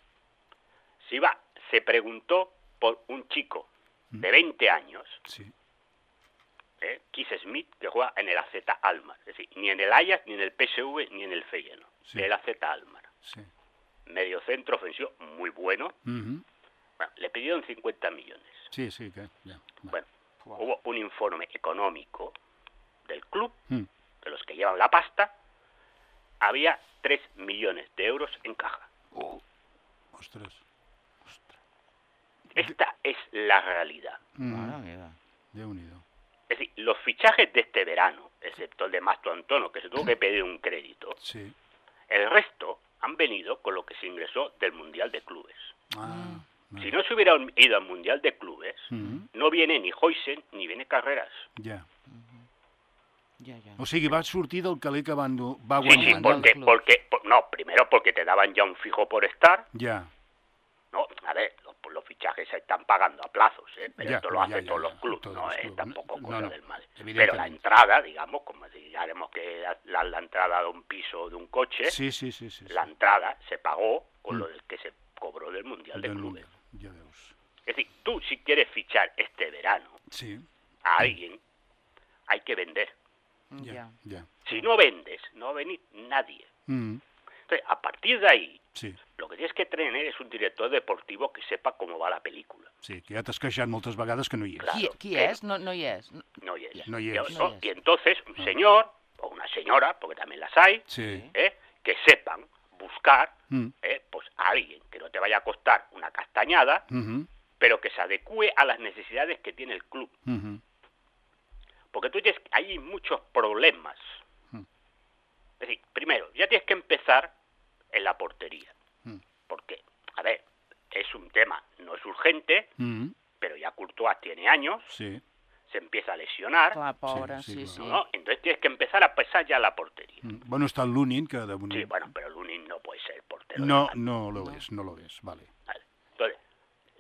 Se preguntó por un chico de 20 años, Sí. Keith Smith, que juega en el AZ Alkmaar. Es decir, ni en el Ajax, ni en el PSV, ni en el Feyenoord. Sí. El AZ Alkmaar. Sí. Medio centro ofensivo muy bueno. Mhm. Bueno, le pidieron 50 millones. Sí, sí, que... Ja. Bueno, hubo un informe económico del club, Mm. de los que llevan la pasta. Había 3 millones de euros en caja. Ostres. Esta es la realidad. Mare meva. Déu-n'hi-do. Es decir, los fichajes de este verano, excepto el de Mastro Antono, que se tuvo que pedir un crédito, Sí. el resto han venido con lo que se ingresó del Mundial de Clubes. Ah. Si no se hubiera ido al Mundial de Clubes, Mhm. no viene ni Hoysen ni viene Carreras. Ja. Ja, ja. O sigui, va sortir del caler que va Sí, guanyant. no, primero porque te daban ya un fijo por estar. Ja. No, a ver, los fichajes se están pagando a plazos, pero Ya, esto lo ya, hacen ya, todos ya, los clubes, todos no los es clubes. tampoco No, cosa no, del mal. evidentemente. Pero la entrada, digamos, como si dijéramos que la entrada de un piso o de un coche, Sí, sí, sí. sí, sí. la entrada se pagó con lo del que se cobró del Mundial de Del Clubes. Mundial. Ja veus. Es decir, tú si quieres fichar este verano Sí. a alguien, hay que vender. Ja. Ja. Si no vendes, no va a venir nadie. Mhm. Entonces, a partir de ahí, Sí. lo que tienes que tener es un director deportivo que sepa cómo va la película. Sí, que ja t'has queixat moltes vegades que no hi és. Claro. Qui és? No hi és. No y es. No y Y- es. ¿no? No y es. Y entonces, un señor o una señora, porque también las hay, Sí. que sepan buscar Mm. pues a alguien que no te vaya a costar una castañada, Mhm. pero que se adecue a las necesidades que tiene el club. Mhm. Porque hay muchos problemas. Es decir, primero, ya tienes que empezar en la portería. Porque, a ver, es un tema, no es urgente, Mhm. pero ya Courtois tiene años, Sí. se empieza a lesionar, Clar, pobra, Sí, sí, sí, sí. clar. ¿no? Entonces tienes que empezar a pensar ya en la portería. Bueno, està el Lunin, que de moment... Sí, bueno, pero Lunin no puede ser portero. No, de no lo és, no lo és, vale. Vale. Entonces,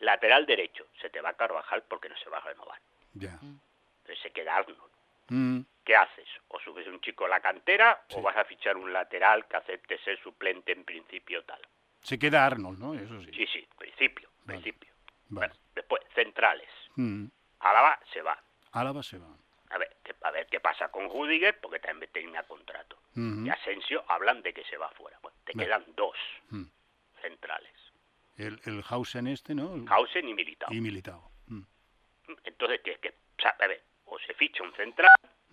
lateral derecho, se te va Carvajal porque no se va a renovar. Ya. Entonces se queda Arnold. ¿Qué haces? O subes un chico a la cantera o vas a fichar un lateral que acepte ser suplente en principio tal. Se queda Arnold, ¿no? Eso sí. Sí, principio. Vale. Bueno, después, centrales. Mm. Álava se va. Álava se va. A ver qué pasa con Rüdiger, porque también tenía contrato. Y Asensio hablan de que se va fuera. Bueno, te quedan dos centrales. El Hausen este, ¿no? Hausen y Militao. Y Militao. Entonces tienes que, o se ficha un central,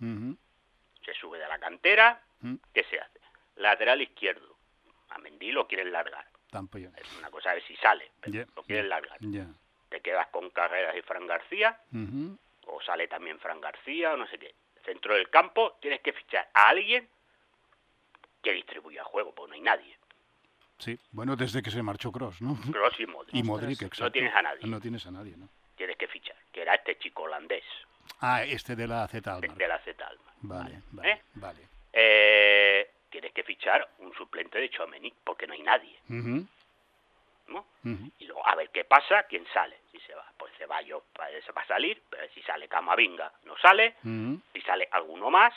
se sube de la cantera, ¿qué se hace? Lateral izquierdo. A Mendy lo quieren largar. Es una cosa de si sale, pero lo quieren largar. Te quedas con Carreras y Fran García, o sale también Fran García, o no sé qué. Centro del campo tienes que fichar a alguien que distribuya juego, porque no hay nadie. Sí, bueno, desde que se marchó Kroos, ¿no? Kroos y Modric. Y Modric, exacto. No tienes a nadie. No tienes a nadie, ¿no? Tienes que fichar, que era este chico holandés. Ah, este de la Z Almar. De la Z Almar. Vale. Tienes que fichar un suplente de Tchouaméni, porque no hay nadie. ¿No? Y luego, a ver qué pasa, quién sale. Si se va, pues se va a salir, pero si sale Camavinga, no sale. Si sale alguno más.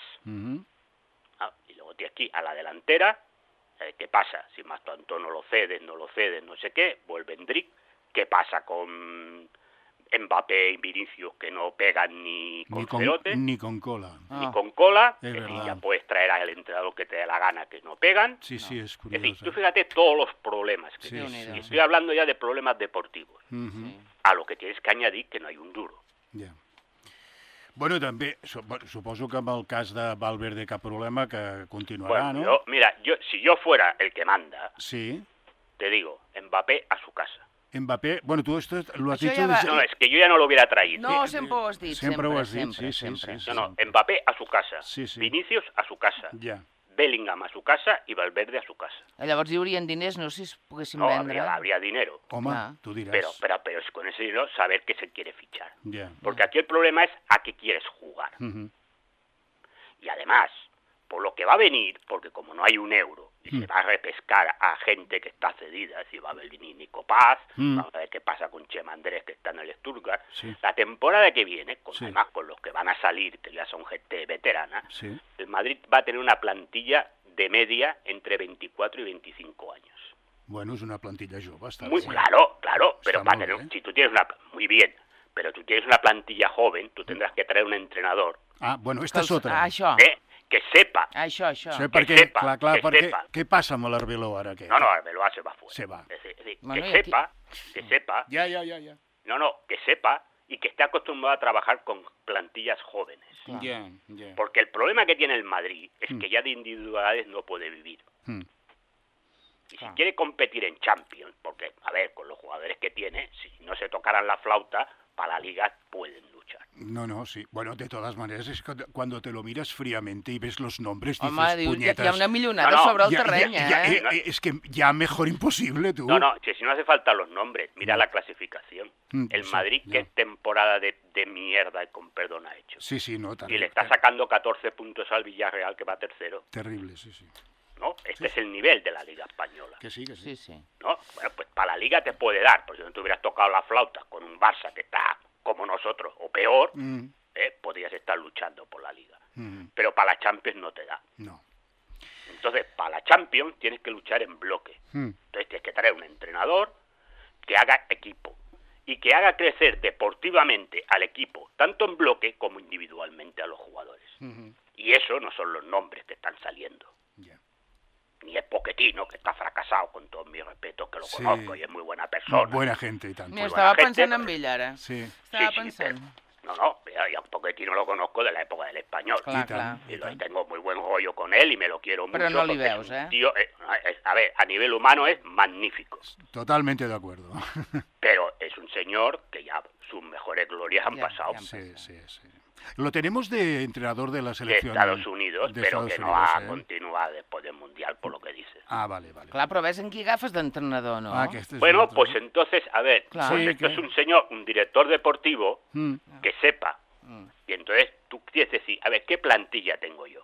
Y luego tienes aquí a la delantera. ¿Qué pasa? Si Mastodon no lo cedes, no sé qué, vuelve Endrick. ¿Qué pasa con Mbappé y Vinicius, que no pegan ni con cerote? Ni con cola. Ni con cola, Es que verdad. ya puedes traer al entrenador que te dé la gana, que no pegan. Sí, es Es curioso. decir, tú fíjate todos los problemas que tienes. Y estoy hablando ya de problemas deportivos. A lo que tienes que añadir que no hay un duro. Ja. Bueno, també, suposo que amb el cas de Valverde cap problema, que continuarà, Bueno, ¿no? si yo fuera el que manda, Sí. te digo, Mbappé a su casa. Mbappé, bueno, tú esto lo has Això dicho... ja va- No, es que yo ya no lo hubiera traído. No, sempre ho has dit. Sempre ho has dit, sempre. sí. No, Mbappé a su casa, Sí. Vinicius a su casa, Ja. Bellingham a su casa y Valverde a su casa. Llavors hi haurien diners, no si es poguessin No, vendre. habría dinero. Home, Clar. tu diràs. Pero es con ese dinero saber qué se quiere fichar. Ja. Porque aquí el problema es a qué quieres jugar. Mhm. Y además, por lo que va a venir, porque como no hay un euro, y se va a repescar a gente que está cedida, si va a venir Nico Paz, vamos a ver qué pasa con Chema Andrés, que está en el Stuttgart. Sí. La temporada que viene, Sí. además con los que van a salir, que ya son gente veterana, Sí. el Madrid va a tener una plantilla de media entre 24 y 25 años. Bueno, és una plantilla jove, està Muy bé. claro, pero Está para muy tener, bien. si tú tienes muy bien, pero tú tienes una plantilla joven, tú tendrás que traer un entrenador Ah, bueno, esta és otra. Això, que sepa. això. Sí, que perquè, sepa, clar, que perquè sepa. què passa amb l'Arbiló ara? Què? No, Arbeloa se va fuera. Se va. Es decir, Bueno, que y aquí- sepa, Ja. que sepa y que esté acostumbrado a trabajar con plantillas jóvenes. Ja. Porque el problema que tiene el Madrid es que ya de individualidades no puede vivir. Y si quiere competir en Champions, porque, a ver, con los jugadores que tiene, si no se tocaran la flauta, para la Liga pueden luchar. No, sí. Bueno, de todas maneras, es que cuando te lo miras fríamente y ves los nombres, Home, dices, diu, puñetas... hi ha una millonada No, sobre el ya- terreny, ya- eh? es que ya mejor imposible, tú. No, si no hace falta los nombres, mira la clasificación. El Sí, Madrid, ya. qué temporada de mierda, con perdón, ha hecho. Sí, no, Y le está sacando 14 puntos al Villarreal, que va tercero. Terrible, sí. ¿No? Este es el nivel de la Liga Española. Que sí. Sí. ¿No? Bueno, pues para la Liga te puede dar, porque si no te hubieras tocado la flauta con un Barça que está como nosotros, o peor, podrías estar luchando por la Liga. Pero para la Champions no te da. No. Entonces, para la Champions tienes que luchar en bloque. Entonces tienes que traer un entrenador que haga equipo y que haga crecer deportivamente al equipo, tanto en bloque como individualmente a los jugadores. Y eso no son los nombres que están saliendo. Ya. Ni es Pochettino, que está fracasado, con todos mis respetos, que lo Sí. conozco y es muy buena persona. Buena gente y tanto. Mira, buena estava gente, pensant en però- ell ara. Sí. Estava Sí, pensant. No, y a Pochettino lo conozco de la época del Español. Clar, I clar. tant. Y tengo muy buen rollo con él y me lo quiero Pero mucho. no li porque es veus, un eh? tío, a ver, a nivel humano es magnífico, Totalmente de acuerdo. pero es un señor que ya sus mejores glorias han Ya, pasado. ya. Sí. Lo tenemos de entrenador de la De selección Estados Unidos, de pero Estados que no Unidos, ha continuado después del Mundial, por lo que dices. Ah, vale. Clar, però ves en qui agafes d'entrenador, no? Ah, que este es Bueno, otro, pues ¿no? entonces, a ver, Claro. pues Sí, esto que- es un señor, un director deportivo que sepa. Y entonces tú quieres decir, a ver, ¿qué plantilla tengo yo?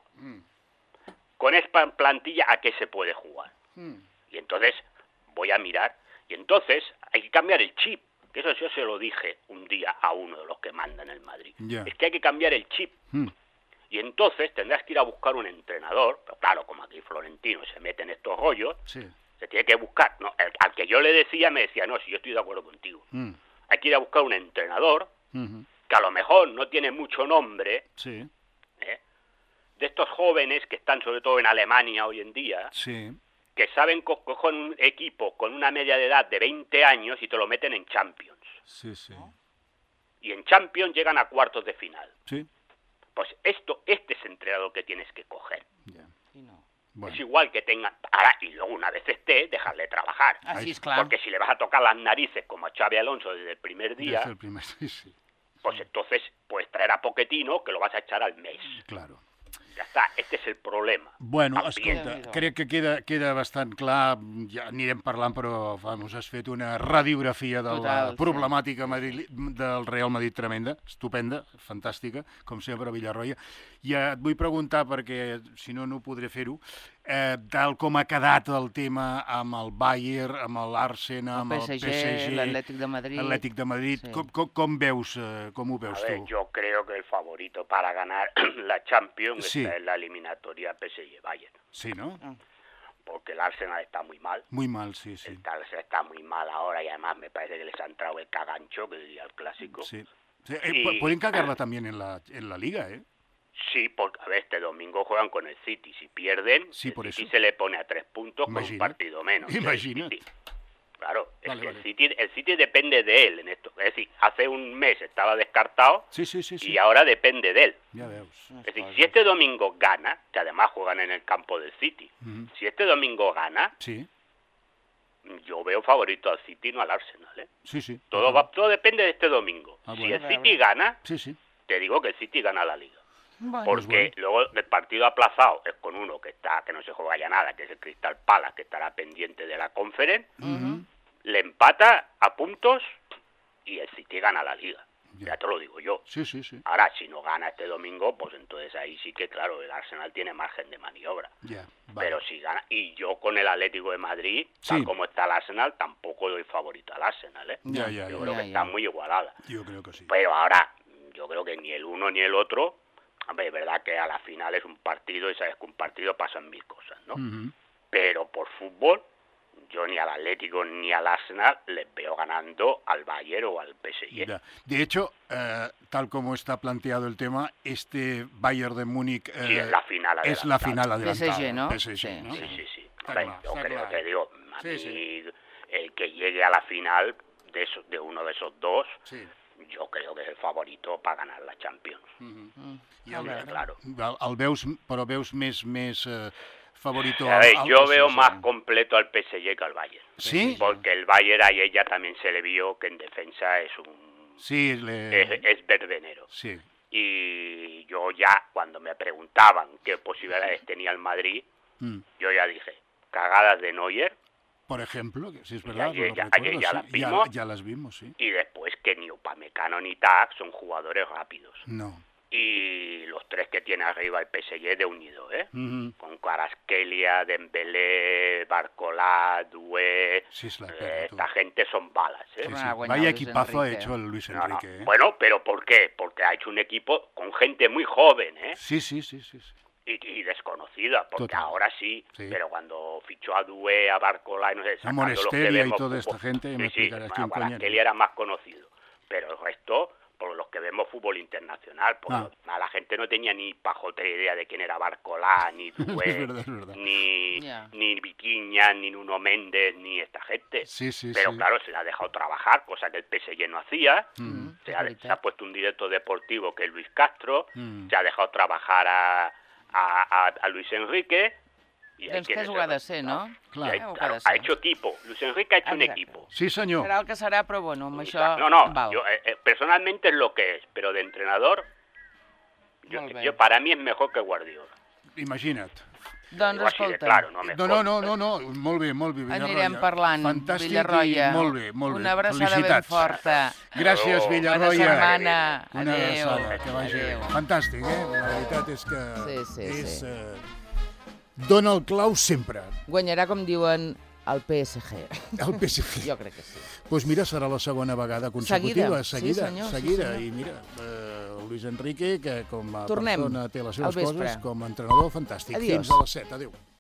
Con esta plantilla, ¿a qué se puede jugar? Y entonces voy a mirar. Y entonces hay que cambiar el chip. que eso yo se lo dije un día a uno de los que mandan en el Madrid, Ya. es que hay que cambiar el chip. Y entonces tendrás que ir a buscar un entrenador, pero claro, como aquí Florentino se mete en estos rollos, Sí. se tiene que buscar. No, al que yo le decía me decía, no, si yo estoy de acuerdo contigo. Hay que ir a buscar un entrenador que a lo mejor no tiene mucho nombre, Sí. de estos jóvenes que están sobre todo en Alemania hoy en día, Sí. que saben coger un equipo con una media de edad de 20 años y te lo meten en Champions. Sí, sí. Y en Champions llegan a cuartos de final. Sí. Pues este es el entrenador que tienes que coger. Ja. I no. Bueno. Es igual que tenga... Ahora, y luego una vez esté, dejarle trabajar. Així és clar. Porque si le vas a tocar las narices como a Xavi Alonso desde el primer día, Desde el primer... Sí, sí. pues entonces puedes traer a Pochettino que lo vas a echar al mes. Claro. Ja està, este és el problema. Bueno, También. escolta, crec que queda bastant clar, ja anirem parlant, però vamos, has fet una radiografia de la Total, sí. problemàtica del Real Madrid tremenda, estupenda, fantàstica, com sempre, Villarroya. I et vull preguntar, perquè si no, no podré fer-ho, tal com ha quedat el tema amb el Bayern, amb l'Arsenal, amb el PSG, l'Atlètic de Madrid. Atlètic de Madrid. Sí. Com ho veus A ver, tu? yo creo que el favorito para ganar la Champions Sí. está en la eliminatoria PSG-Bayern. Sí, no? Porque el Arsenal está muy mal. Muy mal, sí, sí. El Arsenal está muy mal ahora y además me parece que les ha entrado el cagancho, que diría el clásico. Sí. Sí, Y- pueden cagarla también en la Liga, ¿eh? Sí, porque a ver, este domingo juegan con el City. Si pierden, Sí, por el City eso. se le pone a 3 puntos con un Imagina. partido menos. Imagina. El City. Claro, es Vale, que vale. el City depende de él en esto. Es decir, hace un mes estaba descartado Sí, sí, sí, sí. y ahora depende de él. Ja veus. Es decir, si este domingo gana, que además juegan en el campo del City, si este domingo gana, Sí, yo veo favorito al City, no al Arsenal, ¿eh? sí, sí. Todo depende de este domingo. Ah, Si bueno. el City gana, Sí, sí. te digo que el City gana la Liga. Bueno, Porque luego el partido aplazado es con uno que no se juega ya nada, que es el Crystal Palace, que estará pendiente de la Conference, le empata a puntos y el City gana la Liga. Ya. Ya te lo digo yo. Sí, sí, sí. Ahora, si no gana este domingo, pues entonces ahí sí que, claro, el Arsenal tiene margen de maniobra. Ya, vale. Pero si gana, y yo con el Atlético de Madrid, Sí. tal como está el Arsenal, tampoco doy favorito al Arsenal, ¿eh? Ya, Yo ya. creo que está muy igualada. Yo creo que sí. Pero ahora, yo creo que ni el uno ni el otro, hombre, es verdad que a la final es un partido y sabes que un partido pasan mil cosas, ¿no? Pero por fútbol, yo ni al Atlético ni al Arsenal les veo ganando al Bayern o al PSG. Ya. De hecho, tal como está planteado el tema, este Bayern de Múnich Sí, es la final es la adelantada. final adelantada. PSG, ¿no? PSG, Sí. ¿no? Sí, sí. Está Hombre, clar, yo está creo clar. que digo, a Sí, mí, sí. el que llegue a la final de uno de esos dos, Sí. yo creo que es el favorito para ganar la Champions. I el, Claro. el veus, però veus més favorito A ver, yo PSG. veo más completo al PSG que al Bayern. ¿Sí? Porque el Bayern ayer ya también se le vio que en defensa es Sí, es verbenero. sí. Y yo ya, cuando me preguntaban qué posibilidades tenía el Madrid, yo ya dije, cagadas de Neuer, Por ejemplo, que sí es verdad, ayer lo ya- recuerdo, ayer ya sí, las vimos. ya las vimos, sí. y después que ni Upamecano ni Tag son jugadores rápidos. No. Y los tres que tiene arriba el PSG de unido, ¿eh? Mhm. Con Kvaratskhelia, Dembélé, Barcola, Doué, Sí, es la pena, tú. esta gente son balas, ¿eh? Sí, Tornar sí. a guanyar Vaya Luis equipazo ha Enrique. hecho el Luis No, no. Enrique. ¿Eh? Bueno, pero ¿por qué? Porque ha hecho un equipo con gente muy joven, ¿eh? Sí, sí, sí, sí. sí. Y desconocida, porque Total. ahora sí, Sí. pero cuando fichó a Doué, a Barcola, y no sé, A sacando los que Monesteria y vemos toda esta gente, me sí, explicarás quién coño era. Kvaratskhelia era más conocido, pero el resto, por los que vemos fútbol internacional, pues a la gente no tenía ni pajotera idea de quién era Barcola, ni Doué, Es verdad. ni, Ya. ni Viquiña, ni Nuno Méndez, ni esta gente. Sí, sí, Pero sí. claro, se le ha dejado trabajar, cosa que el PSG no hacía. Se ha veritat. puesto un director deportivo que es Luis Castro, Mm. se ha dejado trabajar a Luis Enrique. Y ahí Doncs que tienes és ho ha el de ser, no? resultado. Clar. Y ahí, És el que claro, ha de ser. ha hecho equipo. Luis Enrique ha hecho un Exacte. equipo. Sí, senyor. Serà el que serà, però bueno, amb això No, no, val. yo, personalmente es lo que es, pero de entrenador, Molt bé. yo para mí es mejor que Guardiola. Imagina't. Doncs Digo así de escolta, claro, no mejor. No, molt bé, Villarroya. anirem parlant, Fantàstic Villarroya. i molt bé, molt bé. Una abraçada ben Felicitats. forta. Gràcies, Bona Villarroya. Bona setmana. Una Adéu. abraçada, que vagi bé. Adéu. Fantàstic, La veritat és que Sí, és... sí. dona el clau sempre. Guanyarà, com diuen, al PSG. El PSG. Jo crec que sí. Doncs mira, serà la segona vegada consecutiva. Seguida. Seguida. I mira, Luis Enrique, que com a persona té les seves coses, com a entrenador, fantàstic. Adiós. Fins a les 7. Adéu.